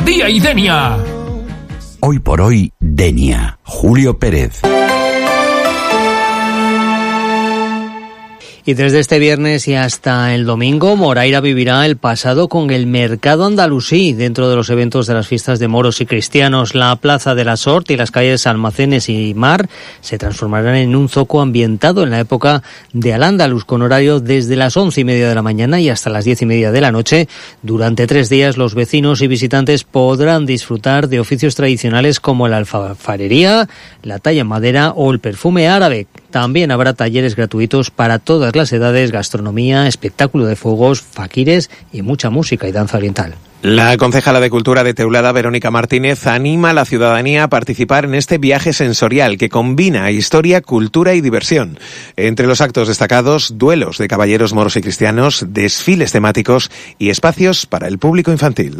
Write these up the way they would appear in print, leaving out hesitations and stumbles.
Día y Denia. Hoy por hoy, Denia. Julio Pérez. Y desde este viernes y hasta el domingo, Moraira vivirá el pasado con el Mercado Andalusí. Dentro de los eventos de las fiestas de moros y cristianos, la Plaza de la Sort y las calles Almacenes y Mar se transformarán en un zoco ambientado en la época de Al-Ándalus, con horario desde las 11:30 de la mañana y hasta las 10:30 de la noche. Durante 3 días, los vecinos y visitantes podrán disfrutar de oficios tradicionales como la alfarería, la talla en madera o el perfume árabe. También habrá talleres gratuitos para todas las edades, gastronomía, espectáculo de fuegos, faquires y mucha música y danza oriental. La concejala de Cultura de Teulada, Verónica Martínez, anima a la ciudadanía a participar en este viaje sensorial que combina historia, cultura y diversión. Entre los actos destacados, duelos de caballeros moros y cristianos, desfiles temáticos y espacios para el público infantil.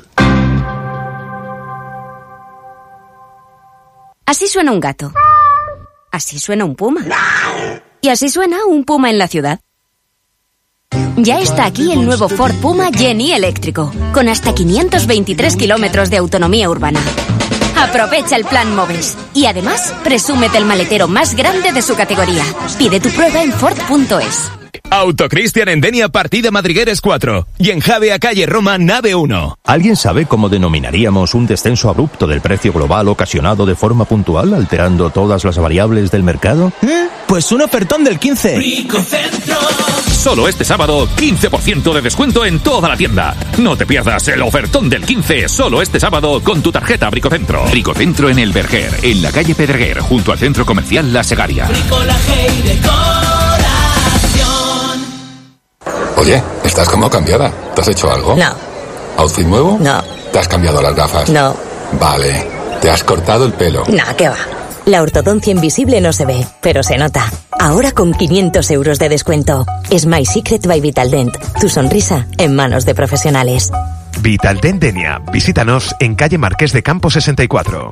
Así suena un gato. Así suena un puma. Y así suena un puma en la ciudad. Ya está aquí el nuevo Ford Puma Genie eléctrico, con hasta 523 kilómetros de autonomía urbana. Aprovecha el plan Moves y además presúmete el maletero más grande de su categoría. Pide tu prueba en Ford.es. Autocristian en Denia, partida Madrigueres 4 y en Javea, calle Roma, nave 1. ¿Alguien sabe cómo denominaríamos un descenso abrupto del precio global ocasionado de forma puntual, alterando todas las variables del mercado? Pues un ofertón del 15. Bricocentro. Solo este sábado, 15% de descuento en toda la tienda. No te pierdas el ofertón del 15, solo este sábado con tu tarjeta Bricocentro. Bricocentro en el Berger, en la calle Pedreguer, junto al centro comercial La Segaria. Bricolaje y decoración. Oye, estás como cambiada. ¿Te has hecho algo? No. ¿Outfit nuevo? No. ¿Te has cambiado las gafas? No. Vale. ¿Te has cortado el pelo? No, ¿qué va? La ortodoncia invisible no se ve, pero se nota. Ahora con 500 euros de descuento. Smile Secret by Vitaldent. Tu sonrisa en manos de profesionales. Vitaldent Denia. Visítanos en calle Marqués de Campo 64.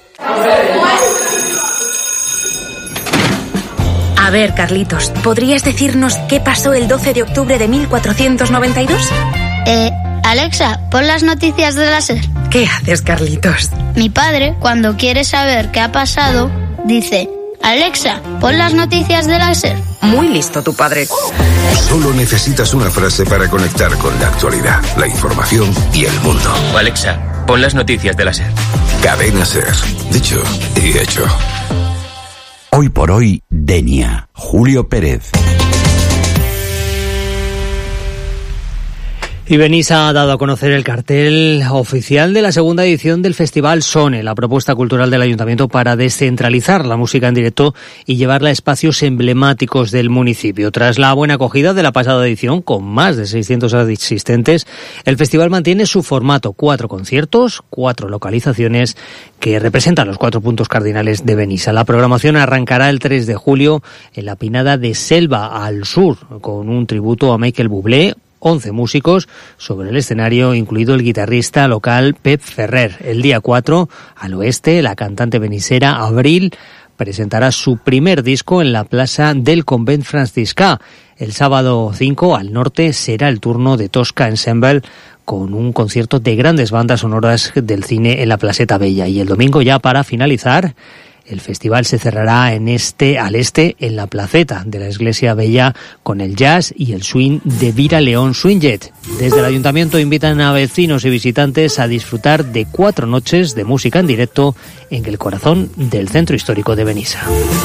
A ver, Carlitos, ¿podrías decirnos qué pasó el 12 de octubre de 1492? Alexa, pon las noticias de la SER. ¿Qué haces, Carlitos? Mi padre, cuando quiere saber qué ha pasado, dice: Alexa, pon las noticias de la SER. Muy listo tu padre. Solo necesitas una frase para conectar con la actualidad, la información y el mundo. Alexa, pon las noticias de la SER. Cadena SER. Dicho y hecho. Hoy por hoy, Denia. Julio Pérez. Y Benissa ha dado a conocer el cartel oficial de la segunda edición del Festival Sone, la propuesta cultural del Ayuntamiento para descentralizar la música en directo y llevarla a espacios emblemáticos del municipio. Tras la buena acogida de la pasada edición, con más de 600 asistentes, el festival mantiene su formato: 4 conciertos, 4 localizaciones que representan los 4 puntos cardinales de Benissa. La programación arrancará el 3 de julio en la Pinada de Selva, al sur, con un tributo a Michael Bublé, 11 músicos sobre el escenario, incluido el guitarrista local Pep Ferrer. El día 4, al oeste, la cantante benissera Abril presentará su primer disco en la plaza del Convent Franciscà. El sábado 5, al norte, será el turno de Tosca Ensemble, con un concierto de grandes bandas sonoras del cine en la Placeta Bella. Y el domingo, ya para finalizar, el festival se cerrará al este, en la placeta de la Iglesia Bella, con el jazz y el swing de Vira León Swingjet. Desde el Ayuntamiento invitan a vecinos y visitantes a disfrutar de 4 noches de música en directo en el corazón del centro histórico de Benissa.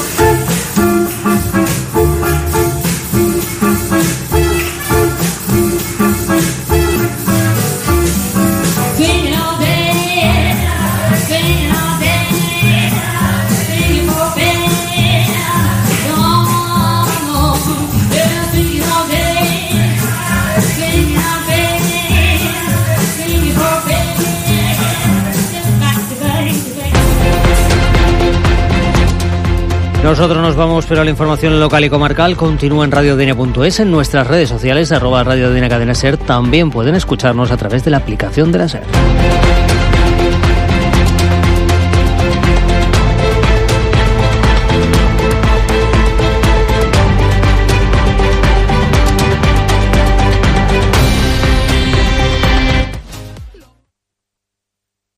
Nosotros nos vamos, pero la información local y comarcal continúa en radiodenia.es, en nuestras redes sociales, @radiodenia cadena SER. También pueden escucharnos a través de la aplicación de la SER.